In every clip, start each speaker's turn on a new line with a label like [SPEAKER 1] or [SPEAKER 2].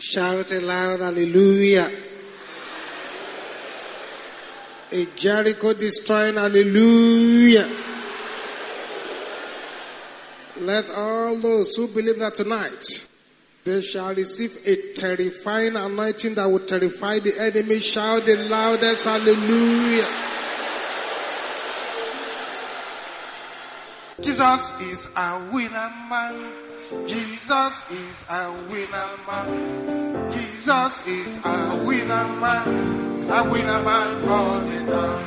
[SPEAKER 1] Shout aloud, hallelujah. A Jericho destroying, hallelujah. Let all those who believe that tonight they shall receive a terrifying anointing that will terrify the enemy. Shout the loudest, hallelujah. Jesus is a winner man. Jesus is a winner man. Jesus is a winner man. A winner man all the time.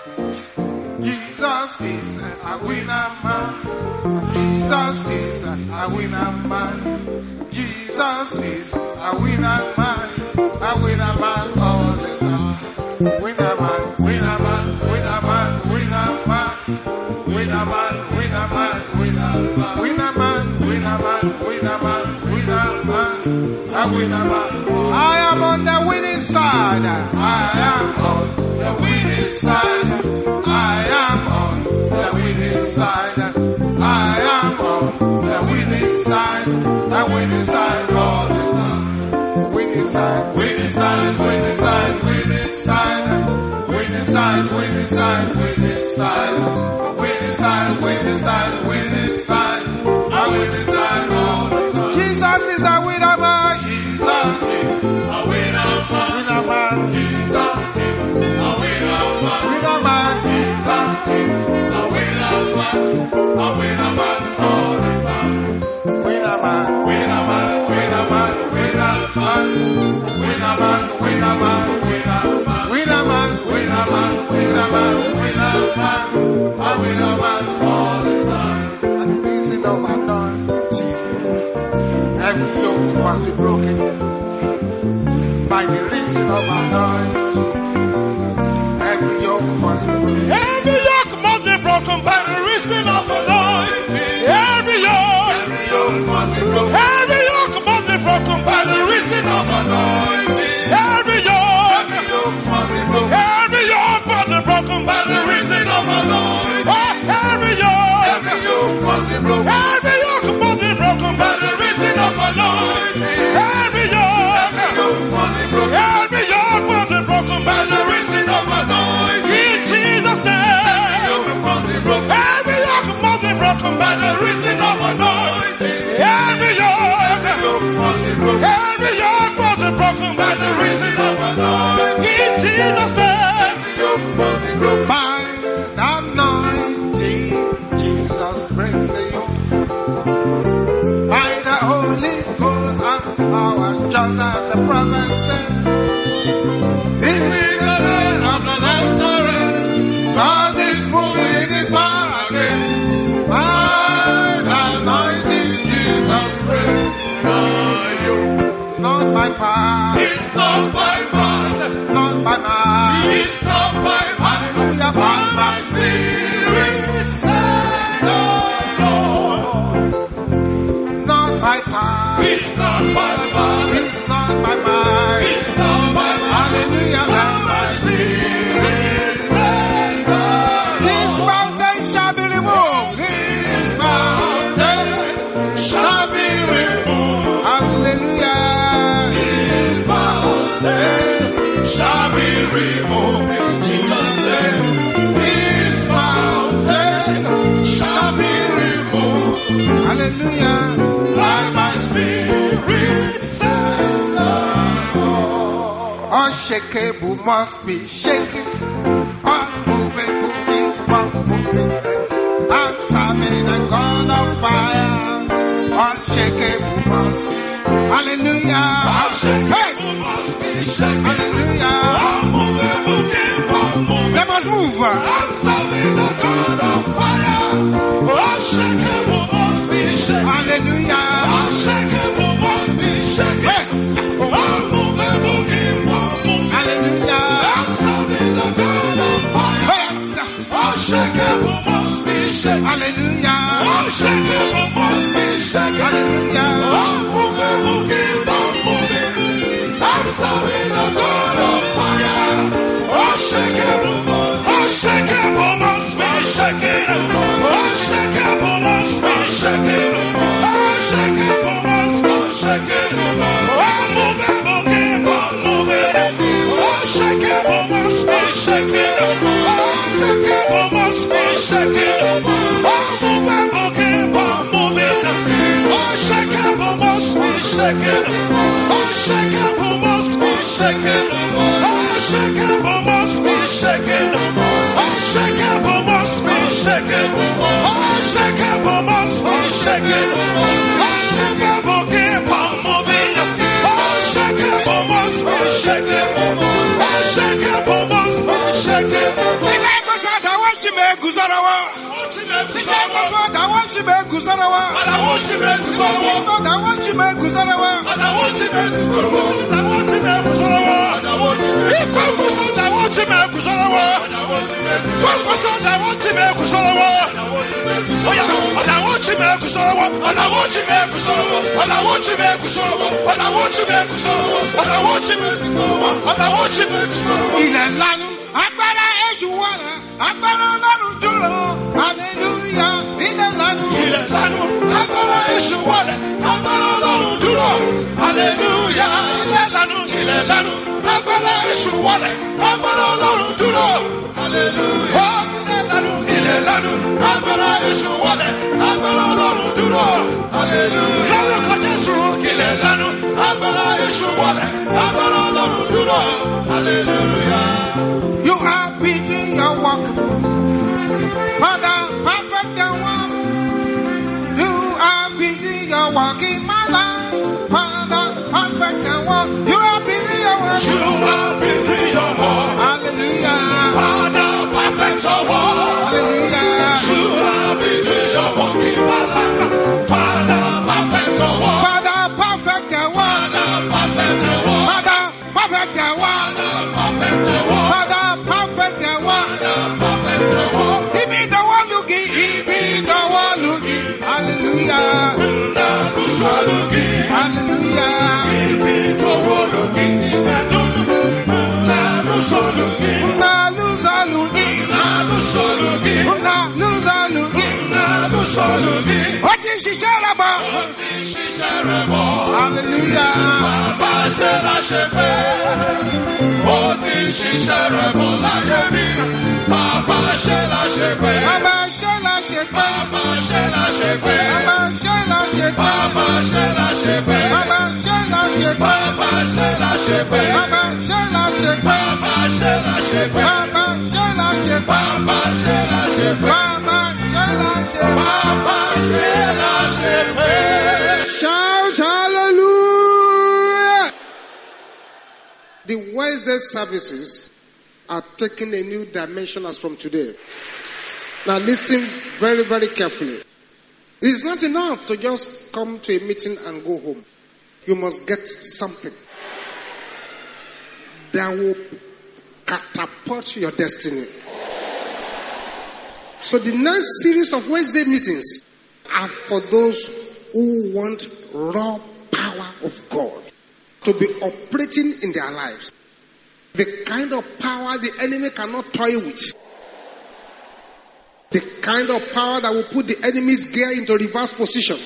[SPEAKER 1] Jesus is a winner man. Jesus is a winner man. Jesus is a winner man. A winner man all the time. Winner man, winner man, winner man, winner man. Winner man, winner man, winner man. Winner man, winner man, winner man, winner man. A winner man. I am on the winning side. I am on the winning side. I am on the winning side. I am on the winning side. The winning side all the time. Winning side, winning side, winning side, winning side. Winning side, winning side, winning side. Winning side, winning side, winning side. A winning side all the time. Jesus is a winner man. Jesus is a winner man. Winner man. Jesus is a winner man. Winner man. Jesus is a winner man. A winner man all the time. Winner man. Winner man. Winner man. Winner man. Winner man. Winner man. Winner man. Winner man. Winner man. Winner man. Winner man. A winner man all the time. And the reason of anointing, every yoke must be broken. By the reason of anointing, every yoke must be broken.
[SPEAKER 2] Every yoke must be broken by the reason of anointing. Every yoke
[SPEAKER 1] must be broken.
[SPEAKER 2] Every yoke must be broken by the reason of anointing. Every yoke
[SPEAKER 1] must be broken.
[SPEAKER 2] Every yoke must be broken by the reason of anointing. Every yoke
[SPEAKER 1] must be broken.
[SPEAKER 2] Every yoke must be broken by the reason of anointing. Every yoke
[SPEAKER 1] must be broken.
[SPEAKER 2] Every yoke must be broken by the reason of anointing. In Jesus' name.
[SPEAKER 1] must be broken.
[SPEAKER 2] Every yoke must be broken by the reason of anointing. Every yoke
[SPEAKER 1] must be broken.
[SPEAKER 2] Every yoke must be broken by the reason of anointing. In Jesus' name.
[SPEAKER 1] must be broken. By the anointing, Jesus breaks the yoke. By the Holy Ghost and power, just as the prophet said. This is the land of the victory. God is moving in His power again. By the anointing, Jesus breaks the yoke. Not by power.
[SPEAKER 2] It's not by might.
[SPEAKER 1] Not by might.
[SPEAKER 2] It's not by might.
[SPEAKER 1] Hallelujah, by my
[SPEAKER 2] Spirit says the Lord.
[SPEAKER 1] not by power.
[SPEAKER 2] It's not by might.
[SPEAKER 1] It's not by might.
[SPEAKER 2] It's not by might.
[SPEAKER 1] Hallelujah, by my
[SPEAKER 2] Spirit says the
[SPEAKER 1] This
[SPEAKER 2] Lord.
[SPEAKER 1] mountain shall be removed. This mountain
[SPEAKER 2] Shall be removed.
[SPEAKER 1] Hallelujah.
[SPEAKER 2] This mountain shall be removed in Jesus' name. This mountain shall be removed
[SPEAKER 1] Hallelujah.
[SPEAKER 2] by my Spirit says the Lord.
[SPEAKER 1] Unshakable must be shaken. Unmovable keep on moving. I'm serving a God of fire. Unshakable must be. Hallelujah.
[SPEAKER 2] Unshakable must be shaken.
[SPEAKER 1] Hallelujah.
[SPEAKER 2] Unmovable keep on moving.
[SPEAKER 1] Let us move.
[SPEAKER 2] I'm serving a God of fire. Unshakable must be shaken.
[SPEAKER 1] Hallelujah.
[SPEAKER 2] Unshakable must be shaken.
[SPEAKER 1] Yes.
[SPEAKER 2] Unmovable keep on moving.
[SPEAKER 1] Hallelujah.
[SPEAKER 2] I'm serving a God of fire.
[SPEAKER 1] Yes.
[SPEAKER 2] Unshakable must be shaken.
[SPEAKER 1] Hallelujah.
[SPEAKER 2] Unshakable must be shaken.
[SPEAKER 1] Hallelujah.
[SPEAKER 2] Unmovable keep on moving. I'm serving a God of fire. Unshakable must be shaken. Unshakable must be shaken. Unshakable must be shaken. Unmovable Unshakable must be shaken. Unshakable must be shaken. Unshakable must be shaken. Unshakable must be shaken. Unshakable keep on moving. Unshakable must be shaken. Unshakable must be shaken.
[SPEAKER 1] Agbára Èṣù wà rẹ̀, agbára Ọlọ́run dúró, hallelujah, ilẹ̀ lanu.
[SPEAKER 2] Ilẹ̀ lanu, agbára Èṣù wà rẹ̀, agbára Ọlọ́run dúró, hallelujah, ilẹ̀ lanu, agbára Èṣù wà rẹ̀, agbára Ọlọ́run dúró, hallelujah, oh, ilẹ̀ lanu, agbára Èṣù wà rẹ̀, agbára Ọlọ́run dúró, hallelujah, lórúkọ Jésù, ilẹ̀ lanu, agbára Èṣù wà rẹ̀, agbára Ọlọ́run dúró, hallelujah.
[SPEAKER 1] You are beating your work, Father, perfect the one. You are beating your work in my life, Father, perfect the one. You are beating your work.
[SPEAKER 2] You are beating your work.
[SPEAKER 1] Hallelujah.
[SPEAKER 2] Father, perfect your work.
[SPEAKER 1] Hallelujah.
[SPEAKER 2] You are beating your work in my life, Father, perfect your work.
[SPEAKER 1] Father, perfect the one.
[SPEAKER 2] Father, perfect your work.
[SPEAKER 1] Father, perfect the one.
[SPEAKER 2] Perfect your work.
[SPEAKER 1] Father, perfect the one.
[SPEAKER 2] Perfect your work.
[SPEAKER 1] He be the one looking. He be the one looking. Hallelujah. Hallelujah.
[SPEAKER 2] Ibi tó wọ́ lókè nígbà tó lánàá sọ lókè.
[SPEAKER 1] Lánàá sọ lókè.
[SPEAKER 2] Lánàá sọ lókè.
[SPEAKER 1] Lánàá sọ lókè.
[SPEAKER 2] Lánàá sọ lókè.
[SPEAKER 1] Ó ti ṣiṣẹ́ rẹ̀ bọ̀.
[SPEAKER 2] Ó ti ṣiṣẹ́ rẹ̀ bọ̀.
[SPEAKER 1] Hallelujah.
[SPEAKER 2] Bàbá ṣe láṣẹ pé ó ti ṣiṣẹ́ rẹ̀ bọ̀ láyé mi. Bàbá ṣe láṣẹ pé.
[SPEAKER 1] Bàbá ṣe láṣẹ pé.
[SPEAKER 2] Bàbá ṣe láṣẹ pé.
[SPEAKER 1] Bàbá ṣe láṣẹ pé.
[SPEAKER 2] Bàbá ṣe láṣẹ pé.
[SPEAKER 1] Bàbá ṣe láṣẹ pé.
[SPEAKER 2] Bàbá ṣe láṣẹ pé.
[SPEAKER 1] Bàbá ṣe láṣẹ pé.
[SPEAKER 2] Bàbá ṣe láṣẹ pé.
[SPEAKER 1] Bàbá ṣe láṣẹ pé.
[SPEAKER 2] Bàbá ṣe láṣẹ pé.
[SPEAKER 1] Bàbá ṣe láṣẹ pé.
[SPEAKER 2] Bàbá ṣe láṣẹ pé.
[SPEAKER 1] Shout hallelujah. The Wednesday services are taking a new dimension as from today. Now listen very, very carefully. It is not enough to just come to a meeting and go home. You must get something that will catapult your destiny. So the next series of Wednesday meetings are for those who want raw power of God to be operating in their lives. The kind of power the enemy cannot toy with. The kind of power that will put the enemy's gear into reverse position.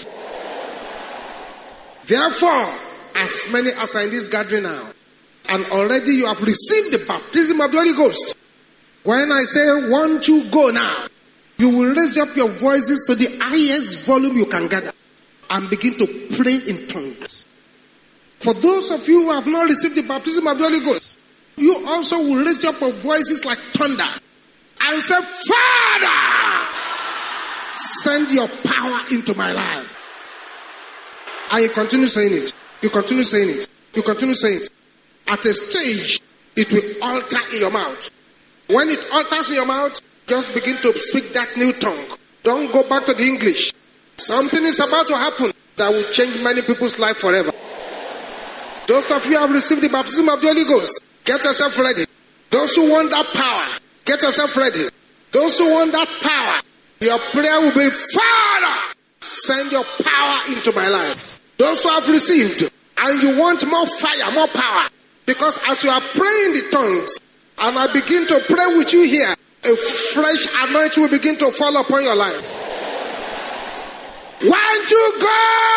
[SPEAKER 1] Therefore, as many as are in this gathering now, and already you have received the baptism of the Holy Ghost, when I say 1, 2, go now, you will raise up your voices to the highest volume you can gather and begin to pray in tongues. For those of you who have not received the baptism of the Holy Ghost, you also will raise up your voices like thunder and say, Father, send your power into my life. And you continue saying it. You continue saying it. You continue saying it. At a stage, it will alter in your mouth. When it alters in your mouth, just begin to speak that new tongue. Don't go back to the English. Something is about to happen that will change many people's life forever. Those of you who have received the baptism of the Holy Ghost, get yourself ready. Those who want that power, get yourself ready. Those who want that power, your prayer will be, Father, send your power into my life. Those who have received, and you want more fire, more power, because as you are praying the tongues, and I begin to pray with you here, a fresh anointing will begin to fall upon your life. 1, 2, go!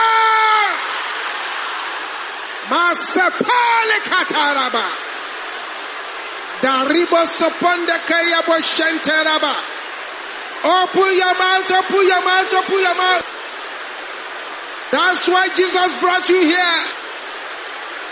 [SPEAKER 1] Masapale kataraba. Daribo soponde kayabo shenteraba. Open your mouth, open your mouth, open your mouth. That's why Jesus brought you here.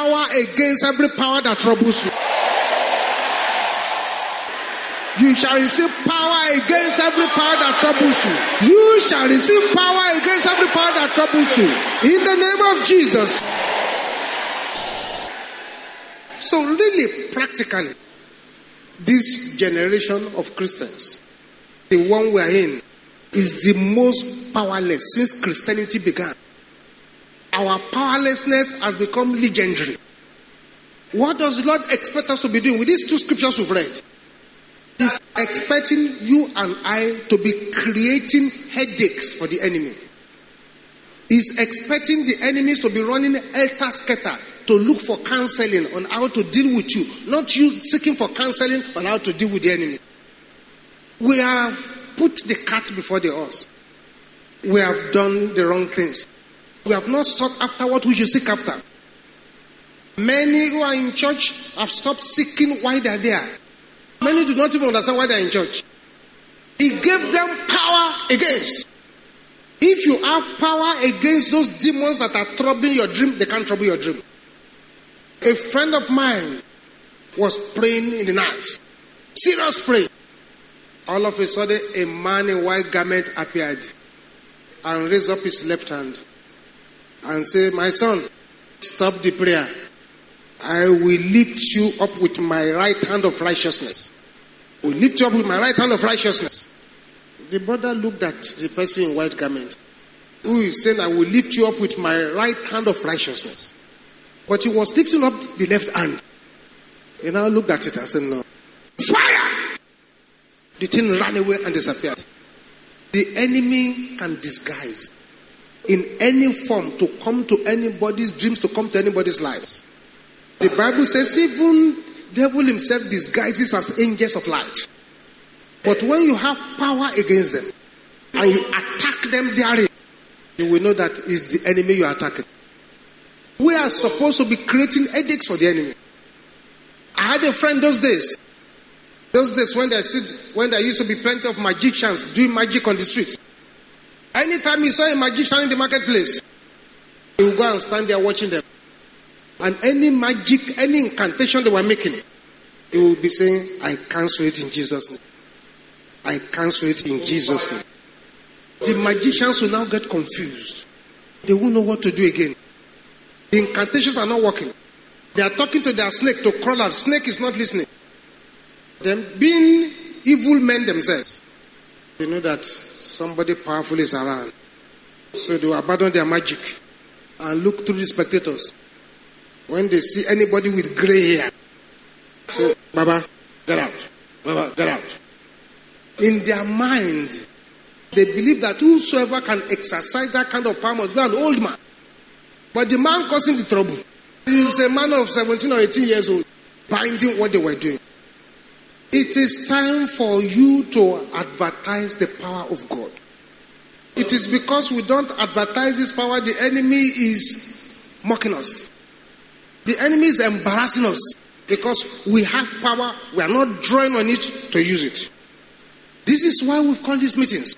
[SPEAKER 1] power against every power that troubles you. You shall receive power against every power that troubles you. You shall receive power against every power that troubles you. In the name of Jesus. So really, practically, this generation of Christians, the one we are in, is the most powerless since Christianity began. Our powerlessness has become legendary. What does the Lord expect us to be doing with these two scriptures we've read? He's expecting you and I to be creating headaches for the enemy. He's expecting the enemies to be running helter-skelter to look for counseling on how to deal with you, not you seeking for counseling on how to deal with the enemy. We have put the cat before the horse. We have done the wrong things. We have not sought after what we should seek after. Many who are in church have stopped seeking why they are there. Many do not even understand why they are in church. He gave them power against. If you have power against those demons that are troubling your dream, they can't trouble your dream. A friend of mine was praying in the night. Serious prayer. All of a sudden, a man in white garment appeared and raised up his left hand and said, "My son, stop the prayer. I will lift you up with my right hand of righteousness. I will lift you up with my right hand of righteousness." The brother looked at the person in white garment who is saying, "I will lift you up with my right hand of righteousness." But he was lifting up the left hand. He now looked at it and said, "No. Fire!" The thing ran away and disappeared. The enemy can disguise in any form to come to anybody's dreams, to come to anybody's lives. The Bible says even devil himself disguises as angels of light. But when you have power against them and you attack them therein, you will know that it's the enemy you are attacking. We are supposed to be creating headaches for the enemy. I had a friend those days when there used to be plenty of magicians doing magic on the streets. Anytime you saw a magician in the marketplace, he would go and stand there watching them. And any magic, any incantation they were making, he would be saying, "I cancel it in Jesus' name. I cancel it in Jesus' name." The magicians will now get confused. They won't know what to do again. The incantations are not working. They are talking to their snake to crawl out. Snake is not listening. Them being evil men themselves, they know that somebody powerful is around. So they will abandon their magic and look through the spectators. When they see anybody with gray hair, say, "Baba, get out. Baba, get out." In their mind, they believe that whosoever can exercise that kind of power must be an old man. But the man causing the trouble is a man of 17 or 18 years old, binding what they were doing. It is time for you to advertise the power of God. It is because we don't advertise this power, the enemy is mocking us. The enemy is embarrassing us because we have power, we are not drawing on it to use it. This is why we've called these meetings.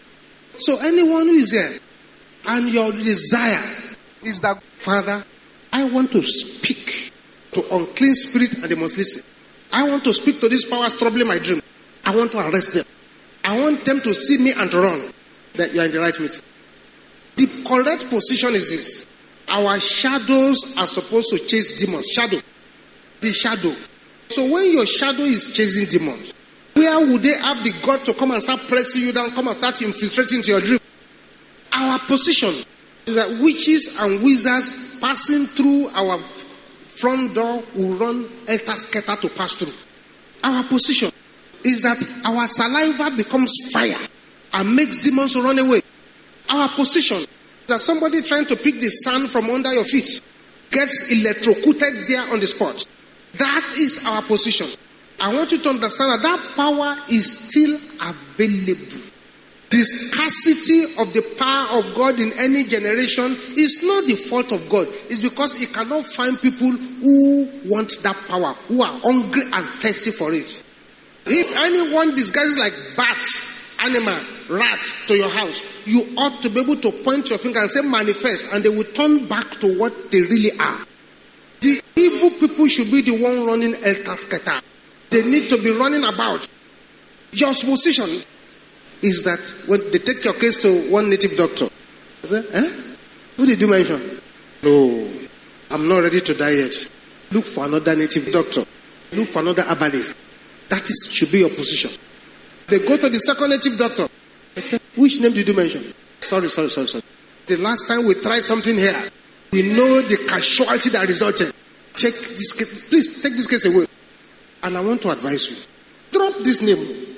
[SPEAKER 1] So anyone who is here and your desire is that, "Father, I want to speak to unclean spirit and they must listen. I want to speak to these powers troubling my dream. I want to arrest them. I want them to see me and to run," that you are in the right meeting. The correct position is this. Our shadows are supposed to chase demons. Shadow. The shadow. So when your shadow is chasing demons, where would they have the God to come and start pressing you down, come and start infiltrating into your dream? Our position is that witches and wizards passing through our front door will run helter-skelter to pass through. Our position is that our saliva becomes fire and makes demons run away. Our position is that somebody trying to pick the sand from under your feet gets electrocuted there on the spot. That is our position. I want you to understand that power is still available. The scarcity of the power of God in any generation is not the fault of God. It's because He cannot find people who want that power, who are hungry and thirsty for it. If anyone disguises like bat, animal, rat to your house, you ought to be able to point your finger and say manifest, and they will turn back to what they really are.
[SPEAKER 3] The evil people should be the one running elter-skelter. They need to be running about. Your position is that when they take your case to one native doctor, I say, who did you mention? No, I'm not ready to die yet. Look for another native doctor. Look for another herbalist. That should be your position. They go to the second native doctor. I say, which name did you mention? Sorry. The last time we tried something here, we know the casualty that resulted. Check this case. Please take this case away. And I want to advise you. Drop this name.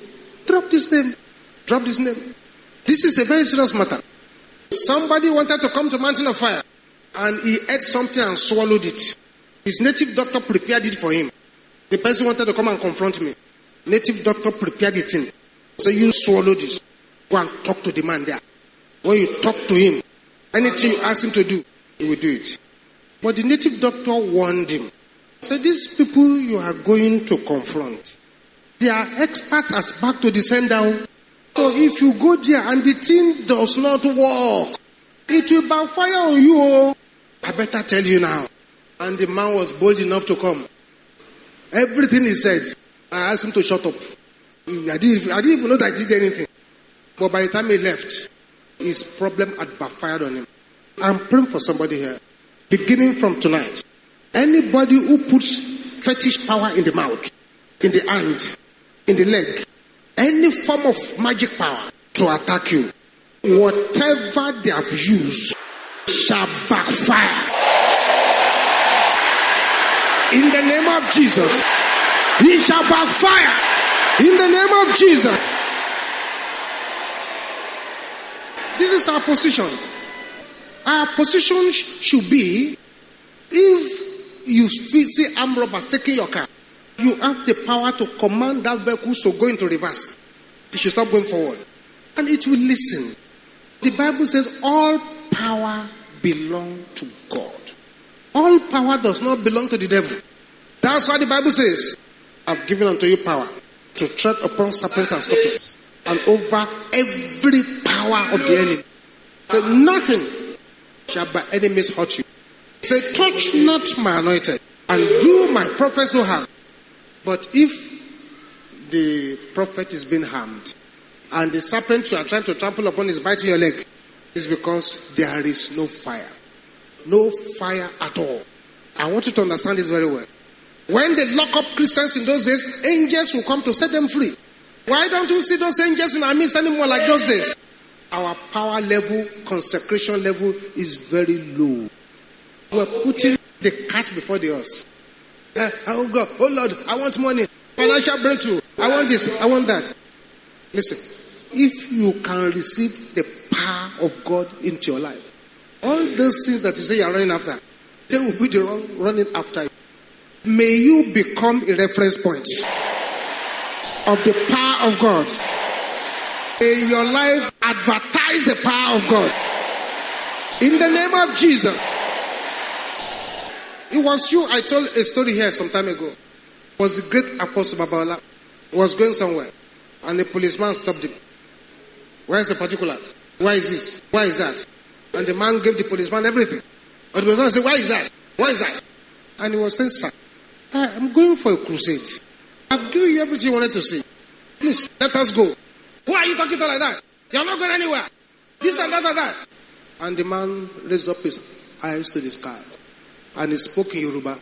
[SPEAKER 3] This is a very serious matter. Somebody wanted to come to Mountain of Fire and he ate something and swallowed it. His native doctor prepared it for him. The person wanted to come and confront me. Native doctor prepared it in. So you swallow this. Go and talk to the man there. When you talk to him, anything you ask him to do, he will do it. But the native doctor warned him. So these people you are going to confront, they are experts as back to the sender. So if you go there and the thing does not work, it will backfire on you. I better tell you now. And the man was bold enough to come. Everything he said, I asked him to shut up. I didn't even know that he did anything. But by the time he left, his problem had backfired on him. I'm praying for somebody here. Beginning from tonight, anybody who puts fetish power in the mouth, in the hand, in the leg, any form of magic power to attack you, whatever they have used shall backfire. In the name of Jesus, he shall backfire. In the name of Jesus. This is our position. Our position should be, if you see armed robbers taking your car, you have the power to command that vehicle to go into reverse. It should stop going forward. And it will listen. The Bible says all power belongs to God. All power does not belong to the devil. That's why the Bible says, I've given unto you power to tread upon serpents and scorpions and over every power of the enemy. So nothing shall by enemies hurt you. Say, touch not my anointed and do my prophets no harm. But if the prophet is being harmed and the serpent you are trying to trample upon is biting your leg, it's because there is no fire. No fire at all. I want you to understand this very well. When they lock up Christians in those days, angels will come to set them free. Why don't we see those angels in our midst anymore like those days? Our power level, consecration level is very low. We're putting the cat before the horse. Oh God, oh Lord, I want money, financial breakthrough, I want this, I want that. Listen, if you can receive the power of God into your life, all those things that you say you are running after, they will be the wrong running after you. May you become a reference point of the power of God. May your life advertise the power of God. In the name of Jesus. It was you, I told a story here some time ago. It was the great Apostle Babala. He was going somewhere and the policeman stopped him. Where is the particulars? Why is this? Why is that? And the man gave the policeman everything. But the policeman said, why is that? Why is that? And he was saying, sir, I'm going for a crusade. I've given you everything you wanted to see. Please, let us go. Why are you talking to like that? You're not going anywhere. This and that and that. And the man raised up his eyes to the skies. And he spoke in Yoruba.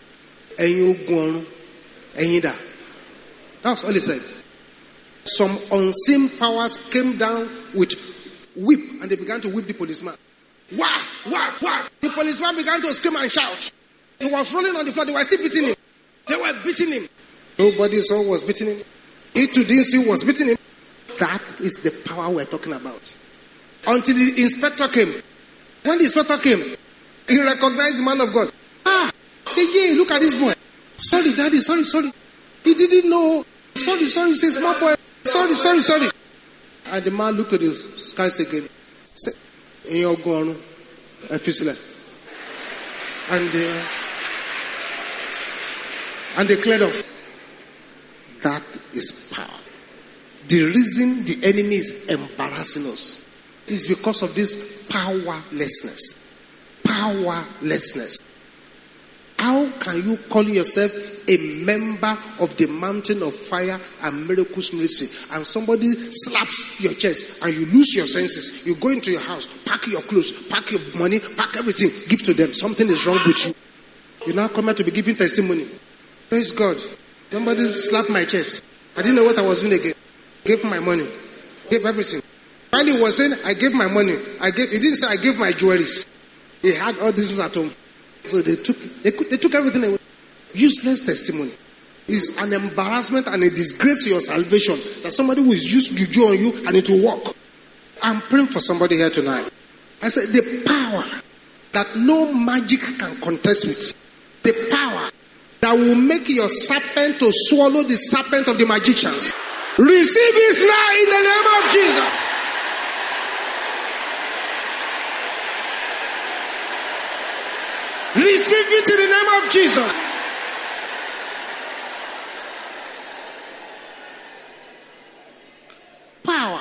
[SPEAKER 3] That's all he said. Some unseen powers came down with whip and they began to whip the policeman. Wah! Wah! Wah! The policeman began to scream and shout. He was rolling on the floor. They were still beating him. They were beating him. Nobody saw who was beating him. He too didn't see who was beating him. That is the power we're talking about. Until the inspector came. When the inspector came, he recognized the man of God. Say, yeah, look at this boy. Sorry, daddy, sorry. He didn't know. Sorry, say, small boy. Sorry. And the man looked at the skies again. Said, in your gun, and they cleared off. That is power. The reason the enemy is embarrassing us is because of this powerlessness. Powerlessness. How can you call yourself a member of the Mountain of Fire and Miracles Ministry and somebody slaps your chest and you lose your senses? You go into your house, pack your clothes, pack your money, pack everything, give to them. Something is wrong with you. You now come out to be giving testimony. Praise God. Somebody slapped my chest. I didn't know what I was doing again. Gave my money. Gave everything. While he was saying, I gave my money. He didn't say I gave my jewelries. He had all these things at home. So they took everything away. Useless testimony. It's an embarrassment and a disgrace to your salvation that somebody will use juju on you and it will work. I'm praying for somebody here tonight. I said the power that no magic can contest with. The power that will make your serpent to swallow the serpent of the magicians. Receive it now in the name of Jesus. Receive it in the name of Jesus. Power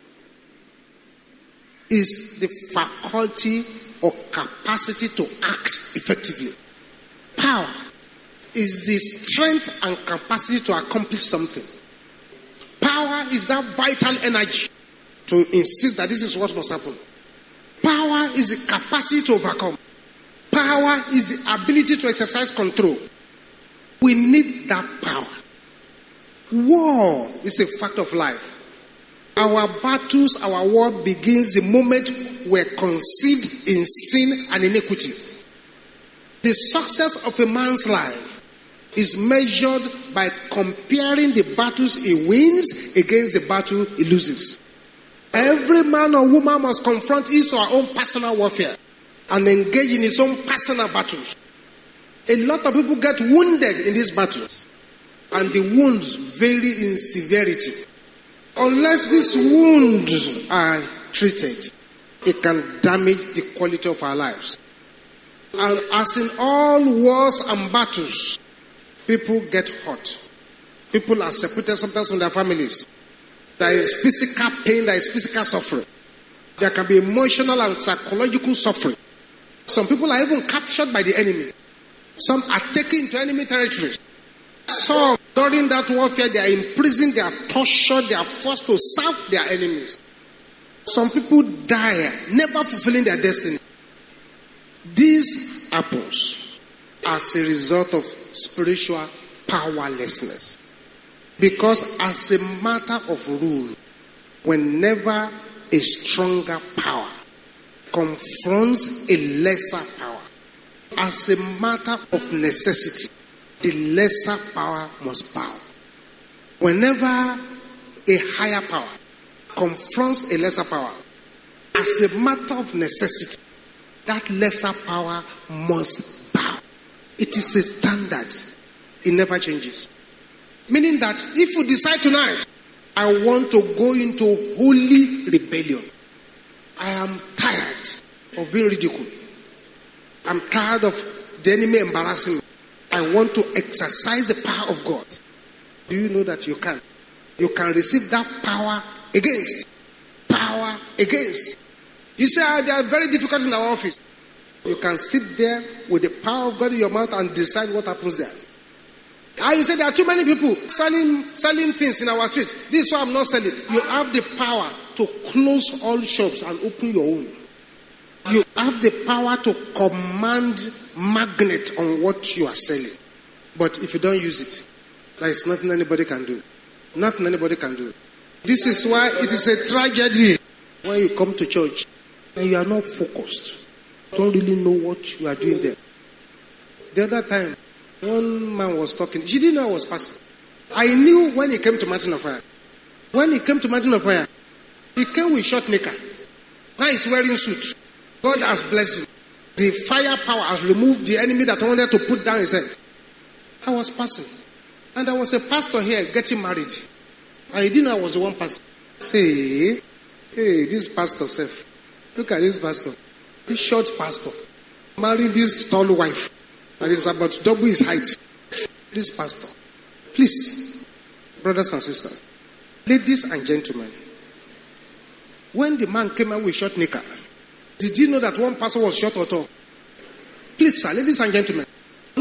[SPEAKER 3] is the faculty or capacity to act effectively. Power is the strength and capacity to accomplish something. Power is that vital energy to insist that this is what must happen. Power is the capacity to overcome. Power is the ability to exercise control. We need that power. War is a fact of life. Our battles, our war begins the moment we're conceived in sin and iniquity. The success of a man's life is measured by comparing the battles he wins against the battle he loses. Every man or woman must confront his or her own personal warfare and engage in his own personal battles. A lot of people get wounded in these battles, and the wounds vary in severity. Unless these wounds are treated, it can damage the quality of our lives. And as in all wars and battles, people get hurt. People are separated sometimes from their families. There is physical pain, there is physical suffering. There can be emotional and psychological suffering. Some people are even captured by the enemy. Some are taken into enemy territories. Some, during that warfare, they are imprisoned, they are tortured, they are forced to serve their enemies. Some people die, never fulfilling their destiny. This happens as a result of spiritual powerlessness. Because as a matter of rule, whenever a stronger power confronts a lesser power, as a matter of necessity, the lesser power must bow. Whenever a higher power confronts a lesser power, as a matter of necessity, that lesser power must bow. It is a standard. It never changes. Meaning that if you decide tonight, I want to go into holy rebellion, I am tired of being ridiculed. I'm tired of the enemy embarrassing me. I want to exercise the power of God. Do you know that you can? You can receive that power against. Power against. You say, they are very difficult in our office. You can sit there with the power of God in your mouth and decide what happens there. You say there are too many people selling things in our street. This is why I'm not selling. You have the power to close all shops and open your own. You have the power to command magnet on what you are selling. But if you don't use it, there is nothing anybody can do. Nothing anybody can do. This is why it is a tragedy when you come to church and you are not focused. You don't really know what you are doing there. The other time, one man was talking. She didn't know I was passing. I knew when he came to Mountain of Fire. When he came to Mountain of Fire, he came with short knicker. Now he's wearing suit. God has blessed him. The fire power has removed the enemy that wanted to put down his head. I was passing. And there was a pastor here getting married. And he didn't know I was the one pastor. Say, hey, this pastor self. Look at this pastor. This short pastor. Married this tall wife. And it's about double his height. This pastor. Please, brothers and sisters, ladies and gentlemen, when the man came out with short knicker, did you know that one pastor was short or tall? Please, sir, ladies and gentlemen,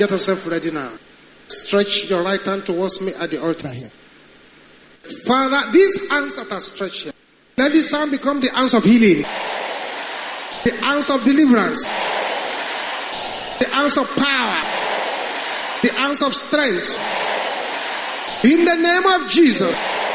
[SPEAKER 3] Get yourself ready now. Stretch your right hand towards me at the altar here. Father, these hands that are stretched here, let this hand become the hands of healing, the hands of deliverance, the hands of power, the hands of strength. In the name of Jesus.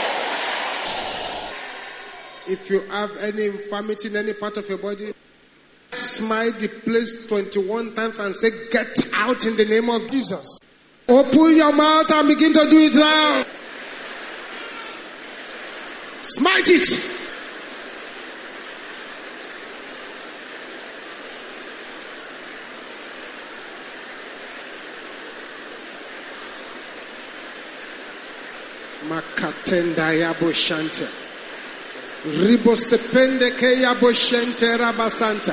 [SPEAKER 3] If you have any infirmity in any part of your body, smite the place 21 times and say, get out in the name of Jesus. Open your mouth and begin to do it now. Smite it. Makatenda yabo shante. Ribo sepende ke yabo shante rabasanta.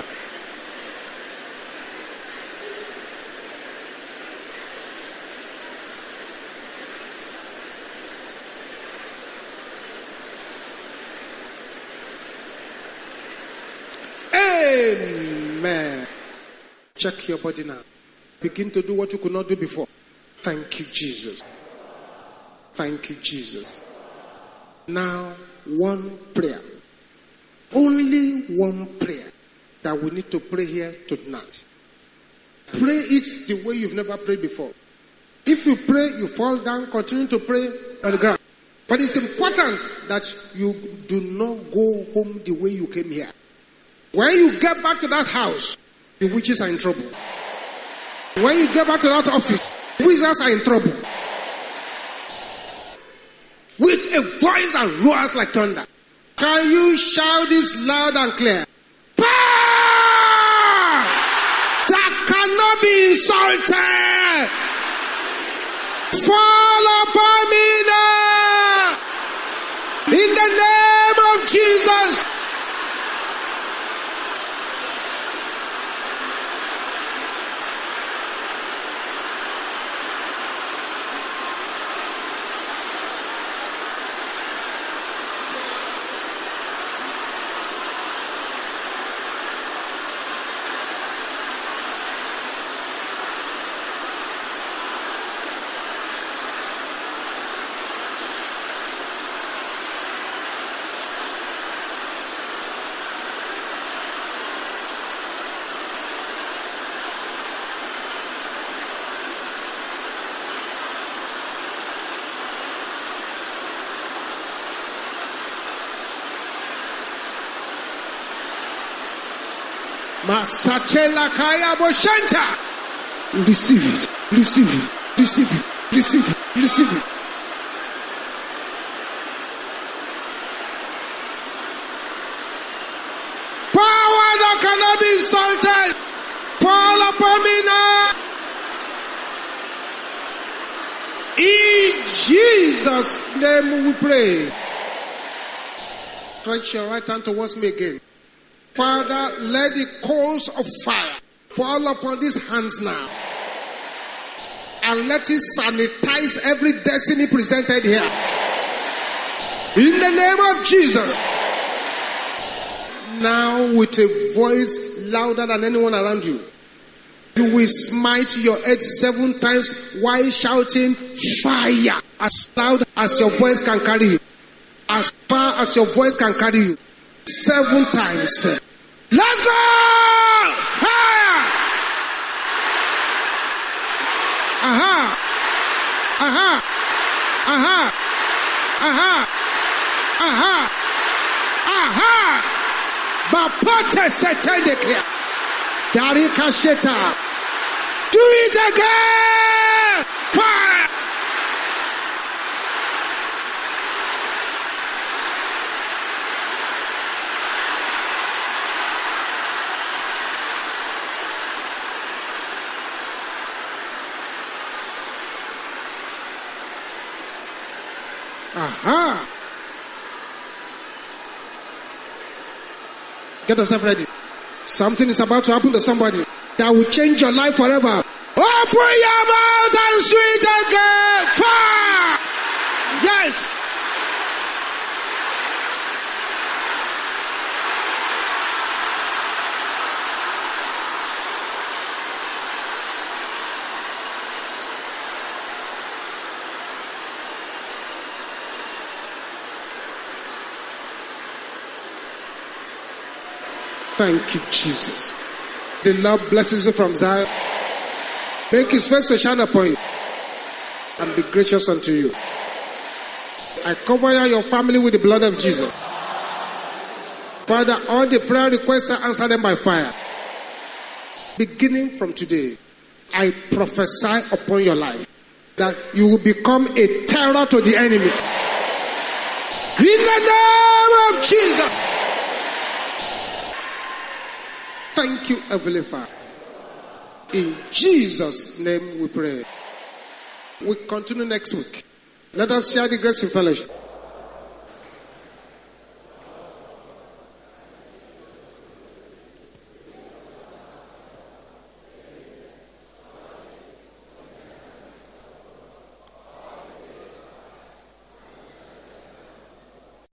[SPEAKER 3] Amen. Check your body now. Begin to do what you could not do before. Thank you, Jesus. Thank you, Jesus. Now, one prayer. Only one prayer that we need to pray here tonight. Pray it the way you've never prayed before. If you pray, you fall down, continue to pray on the ground. But it's important that you do not go home the way you came here. When you get back to that house, the witches are in trouble. When you get back to that office, wizards are in trouble. With a voice that roars like thunder. Can you shout this loud and clear? Power that cannot be insulted. Fall upon me now. In the name of Jesus. Masachela kaya boshanta. Receive it. Receive it. Receive it. Receive it. Receive it. Power that cannot be insulted. Fall upon me now. In Jesus' name we pray. Stretch your right hand towards me again. Father, let the coals of fire fall upon these hands now. And let it sanitize every destiny presented here. In the name of Jesus. Now with a voice louder than anyone around you, you will smite your head 7 times while shouting fire as loud as your voice can carry you. As far as your voice can carry you. 7 times. Let's go! Higher! Aha! Aha! Aha! Aha! Aha! Aha! Bapote setendeke. Darika sheta. Do it again! Fire! Aha! Get yourself ready. Something is about to happen to somebody that will change your life forever. Open your mouth and sweet again. Fire! Yes. Thank you, Jesus. The Lord blesses you from Zion. Make his face to shine upon you and be gracious unto you. I cover your family with the blood of Jesus. Father, all the prayer requests are answered them by fire. Beginning from today, I prophesy upon your life that you will become a terror to the enemy. In the name of Jesus. Thank you, Heavenly Father. In Jesus' name we pray. We continue next week. Let us share the grace in fellowship.